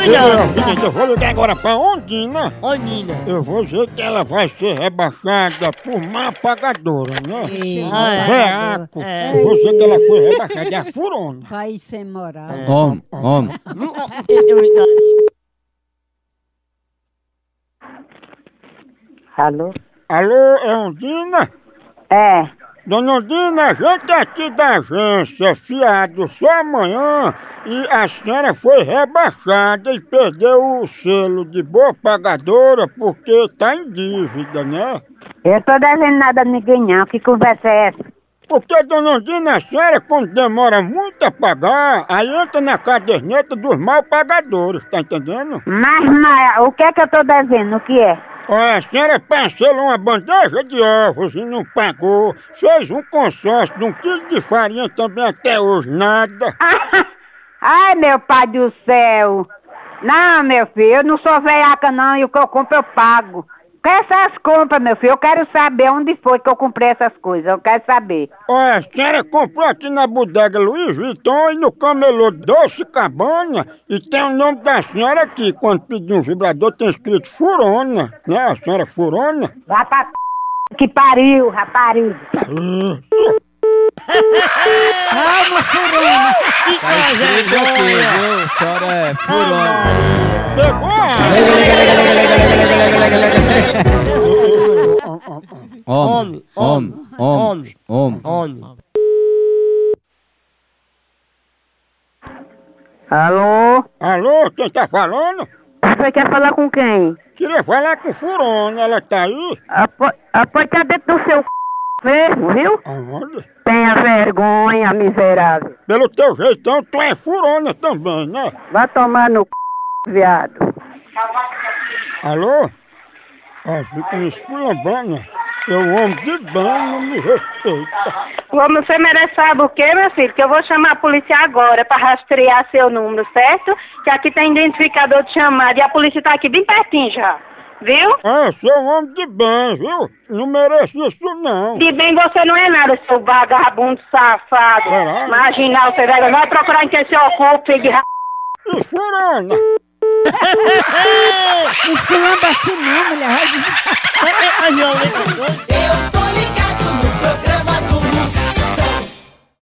Eu vou ligar agora pra Ondina. Ondina. Eu vou dizer que ela vai ser rebaixada por má pagadora, né? Veaco. Eu vou dizer que ela foi rebaixada, é a furona. Vai sem moral. Homem. Alô? Alô, é Ondina? É. Dona Ondina, a gente aqui da agência Fiado só amanhã e a senhora foi rebaixada e perdeu o selo de boa pagadora porque tá em dívida, né? Eu tô devendo nada a ninguém não. Que conversa é essa? Porque, dona Ondina, a senhora quando demora muito a pagar, aí entra na caderneta dos mal pagadores, tá entendendo? Mas, o que é que eu tô devendo? O que é? Olha, a senhora parcelou uma bandeja de ovos e não pagou, fez um consórcio de 1 quilo de farinha também até hoje, nada. Ai, meu pai do céu. Não, meu filho, eu não sou veiaca não e o que eu compro eu pago. Que essas compras, meu filho? Eu quero saber onde foi que eu comprei essas coisas, eu quero saber. Olha, a senhora comprou aqui na bodega Louis Vuitton e no camelô Doce Cabana e tem o nome da senhora aqui. Quando pedir um vibrador tem escrito Furona, né? A senhora Furona. Vá pra que pariu, rapariga. Calma, furona. Tá escrito aqui, viu? Senhora é furona. Pegou? Homem. Alô? Alô, quem tá falando? Você quer falar com quem? Queria falar com Furona, ela tá aí? Pode estar dentro do seu mesmo, viu? Aonde? Tenha vergonha, miserável. Pelo teu jeitão, tu é Furona também, né? Vai tomar no viado. Alô? Fica me esculambando. Eu homem de bem, não me respeita. Você merece saber o quê, meu filho? Que eu vou chamar a polícia agora pra rastrear seu número, certo? Que aqui tem identificador de chamada e a polícia tá aqui bem pertinho já. Viu? Seu homem de bem, viu? Não merece isso não. De bem você não é nada, seu vagabundo safado. Será? Marginal, você vai procurar em quem se ocupa, filho de E Furona? Esculamba assim não, mulher. Ai, Eu tô